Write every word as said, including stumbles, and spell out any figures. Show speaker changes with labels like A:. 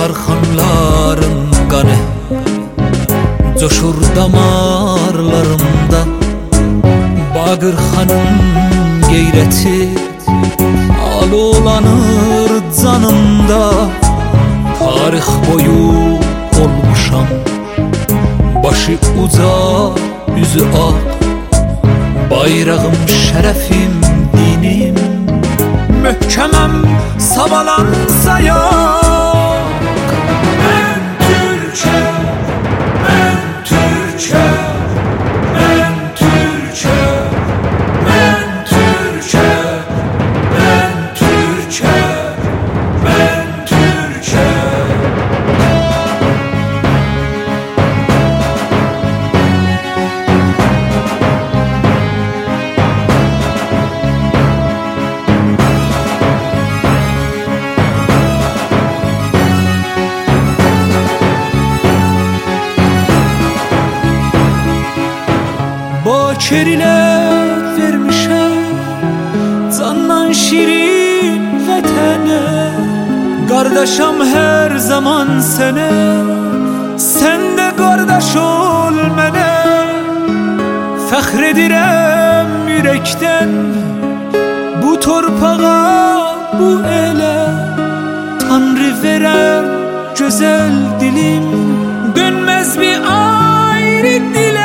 A: Darxanların qanı coşur damarlarımda. Bağırxanın qeyrəti alolanır canımda. Tarix boyu olmuşam başı uca yüzü ağ. Bayrağım şərəfim dinim möhkəməm savalansa ya.
B: Ben Türkçe, ben Türkçe, ben Türkçe, ben Türkçe, ben Türkçe, ben Türkçe.
A: Bakir ilə vermişəm candan şirin vətənə. Qardaşam hər zaman sənə, sən də qardaş ol mənə. Fəxr edirəm ürəkdən bu torpağa, bu elə. Tanrı verən gözəl dilim dönməz bir ayrı dilə.